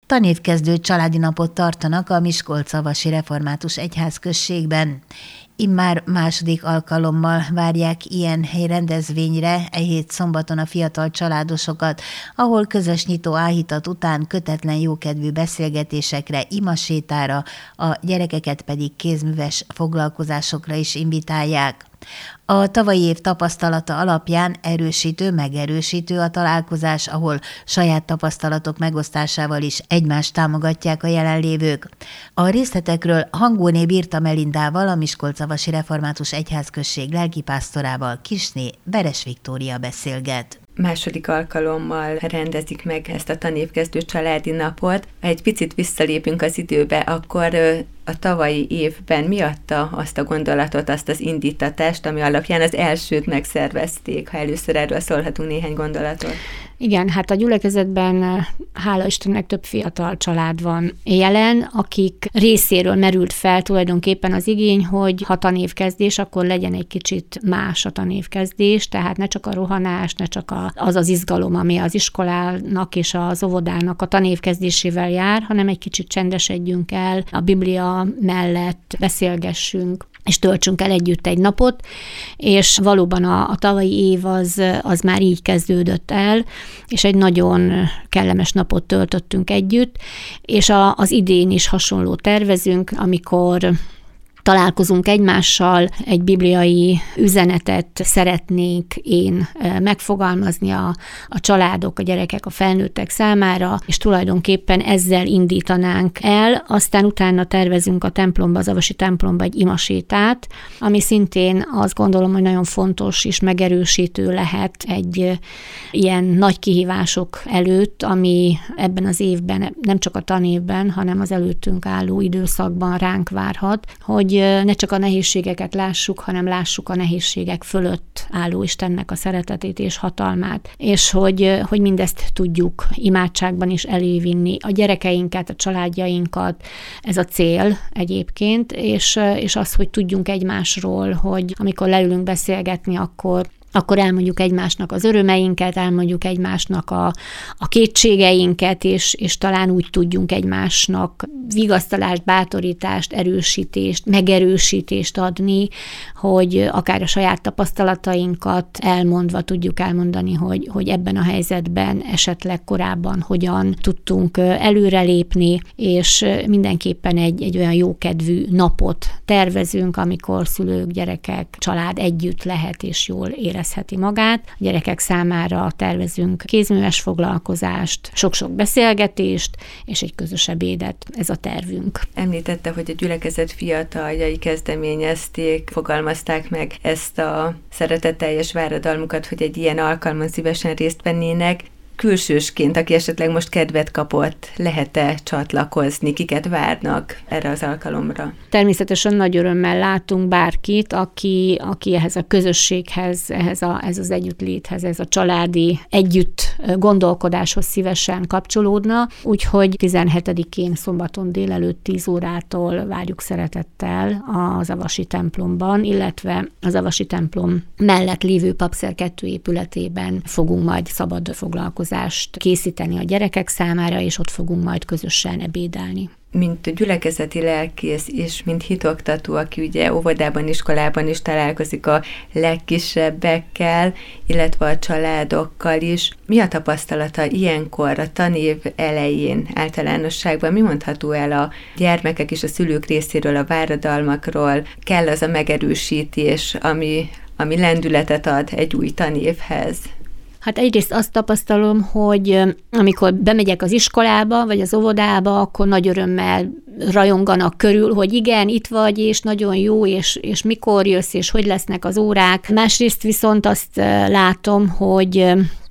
Tanévkezdő családi napot tartanak a Miskolcavasi Református Egyházközségben. Immár második alkalommal várják ilyen rendezvényre e hét szombaton a fiatal családosokat, ahol közös nyitó áhítat után kötetlen jókedvű beszélgetésekre, imasétára, a gyerekeket pedig kézműves foglalkozásokra is invitálják. A tavalyi év tapasztalata alapján megerősítő a találkozás, ahol saját tapasztalatok megosztásával is egymást támogatják a jelenlévők. A részletekről Hangóné Birta Melindával, a Miskolcavasi Református Egyházközség lelkipásztorával, Kisné Veres Viktória beszélget. Második alkalommal rendezik meg ezt a tanévkezdő családi napot. Ha egy picit visszalépünk az időbe, akkor a tavalyi évben mi adta azt a gondolatot, azt az indítatást, ami alapján az elsőt megszervezték, ha először erről szólhatunk néhány gondolatot? Igen, hát a gyülekezetben hála Istennek több fiatal család van jelen, akik részéről merült fel tulajdonképpen az igény, hogy ha tanévkezdés, akkor legyen egy kicsit más a tanévkezdés, tehát ne csak a rohanás, ne csak az izgalom, ami az iskolának és az óvodának a tanévkezdésével jár, hanem egy kicsit csendesedjünk el, a Biblia mellett beszélgessünk, és töltsünk el együtt egy napot, és valóban a tavalyi év az már így kezdődött el, és egy nagyon kellemes napot töltöttünk együtt, és az idén is hasonló tervezünk, amikor találkozunk egymással, egy bibliai üzenetet szeretnék én megfogalmazni a családok, a gyerekek, a felnőttek számára, és tulajdonképpen ezzel indítanánk el. Aztán utána tervezünk a templomba, az avasi templomba egy imasétát, ami szintén azt gondolom, hogy nagyon fontos és megerősítő lehet egy ilyen nagy kihívások előtt, ami ebben az évben, nem csak a tanévben, hanem az előttünk álló időszakban ránk várhat, hogy ne csak a nehézségeket lássuk, hanem lássuk a nehézségek fölött álló Istennek a szeretetét és hatalmát, és hogy mindezt tudjuk imádságban is elévinni. A gyerekeinket, a családjainkat, ez a cél egyébként, és az, hogy tudjunk egymásról, hogy amikor leülünk beszélgetni, akkor elmondjuk egymásnak az örömeinket, elmondjuk egymásnak a kétségeinket, és talán úgy tudjunk egymásnak vigasztalást, bátorítást, erősítést, megerősítést adni, hogy akár a saját tapasztalatainkat elmondva tudjuk elmondani, hogy ebben a helyzetben esetleg korábban hogyan tudtunk előrelépni, és mindenképpen egy olyan jókedvű napot tervezünk, amikor szülők, gyerekek, család együtt lehet és jól érezheti magát. A gyerekek számára tervezünk kézműves foglalkozást, sok-sok beszélgetést, és egy közös ebédet. Ez a tervünk. Említette, hogy a gyülekezet fiataljai kezdeményezték, fogalmazták meg ezt a szeretetteljes váradalmukat, hogy egy ilyen alkalmon szívesen részt vennének. Külsősként, aki esetleg most kedvet kapott, lehet-e csatlakozni, kiket várnak erre az alkalomra? Természetesen nagy örömmel látunk bárkit, aki ehhez a közösséghez, ez az együttléthez, ez a családi együtt gondolkodáshoz szívesen kapcsolódna. Úgyhogy 17-én szombaton délelőtt 10 órától várjuk szeretettel az avasi templomban, illetve az avasi templom mellett lévő Papszer 2 épületében fogunk majd szabad foglalkozást készíteni a gyerekek számára, és ott fogunk majd közösen ebédelni. Mint gyülekezeti lelkész és mint hitoktató, aki ugye óvodában, iskolában is találkozik a legkisebbekkel, illetve a családokkal is. Mi a tapasztalata ilyenkor, a tanév elején általánosságban? Mi mondható el a gyermekek és a szülők részéről a váradalmakról? Kell az a megerősítés, ami lendületet ad egy új tanévhez? Hát egyrészt azt tapasztalom, hogy amikor bemegyek az iskolába, vagy az óvodába, akkor nagy örömmel rajonganak körül, hogy igen, itt vagy, és nagyon jó, és mikor jössz, és hogy lesznek az órák. Másrészt viszont azt látom, hogy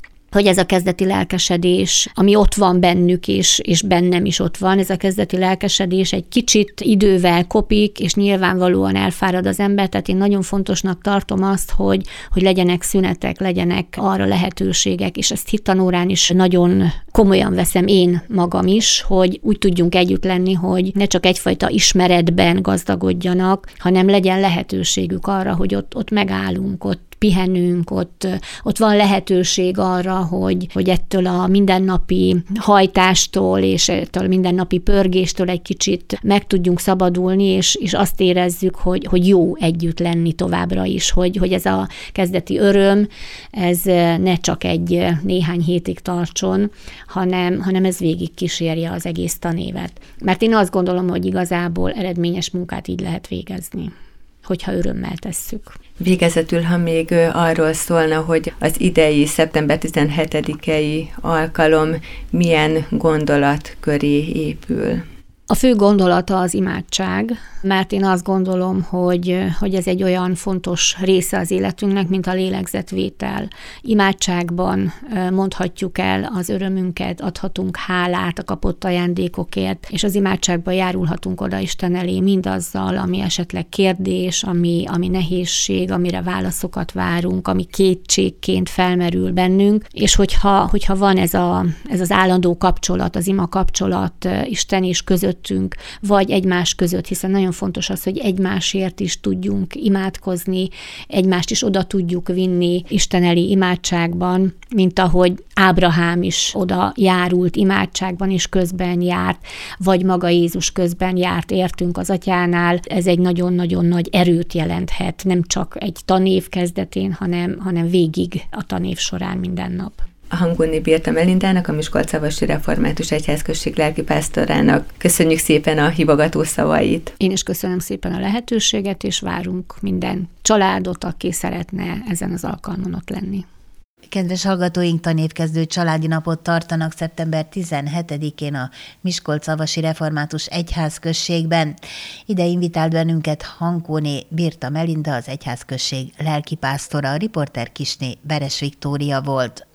ez a kezdeti lelkesedés, ami ott van bennük, és bennem is ott van, ez a kezdeti lelkesedés egy kicsit idővel kopik, és nyilvánvalóan elfárad az ember, tehát én nagyon fontosnak tartom azt, hogy legyenek szünetek, legyenek arra lehetőségek, és ezt hittanórán is nagyon komolyan veszem én magam is, hogy úgy tudjunk együtt lenni, hogy ne csak egyfajta ismeretben gazdagodjanak, hanem legyen lehetőségük arra, hogy ott megállunk, ott pihenünk, ott van lehetőség arra, hogy ettől a mindennapi hajtástól és ettől a mindennapi pörgéstől egy kicsit meg tudjunk szabadulni, és azt érezzük, hogy jó együtt lenni továbbra is, hogy ez a kezdeti öröm, ez ne csak egy néhány hétig tartson, hanem ez végig kísérje az egész tanévet. Mert én azt gondolom, hogy igazából eredményes munkát így lehet végezni, hogyha örömmel tesszük. Végezetül, ha még arról szólna, hogy az idei szeptember 17-i alkalom milyen gondolat köré épül? A fő gondolata az imádság, mert én azt gondolom, hogy ez egy olyan fontos része az életünknek, mint a lélegzetvétel. Imádságban mondhatjuk el az örömünket, adhatunk hálát a kapott ajándékokért, és az imádságban járulhatunk oda Isten elé mindazzal, ami esetleg kérdés, ami nehézség, amire válaszokat várunk, ami kétségként felmerül bennünk, és hogyha van ez az állandó kapcsolat, az ima kapcsolat Isten és közöttünk, vagy egymás között, hiszen nagyon fontos az, hogy egymásért is tudjunk imádkozni, egymást is oda tudjuk vinni Isten elé imádságban, mint ahogy Ábrahám is oda járult imádságban, és közben járt, vagy maga Jézus közben járt értünk az Atyánál. Ez egy nagyon-nagyon nagy erőt jelenthet, nem csak egy tanév kezdetén, hanem végig a tanév során minden nap. A hangolni Birta Melindának, a Miskolcszavasi Református Egyházközség lelkipásztorának köszönjük szépen a hívogató szavait. Én is köszönöm szépen a lehetőséget, és várunk minden családot, aki szeretne ezen az alkalmon ott lenni. Kedves hallgatóink, tanévkezdő családi napot tartanak szeptember 17-én a Miskolcszavasi Református Egyházközségben. Ide invitált bennünket Hankóné Birta Melinda, az egyházközség lelkipásztora, a riporter Kisné Beres Viktória volt.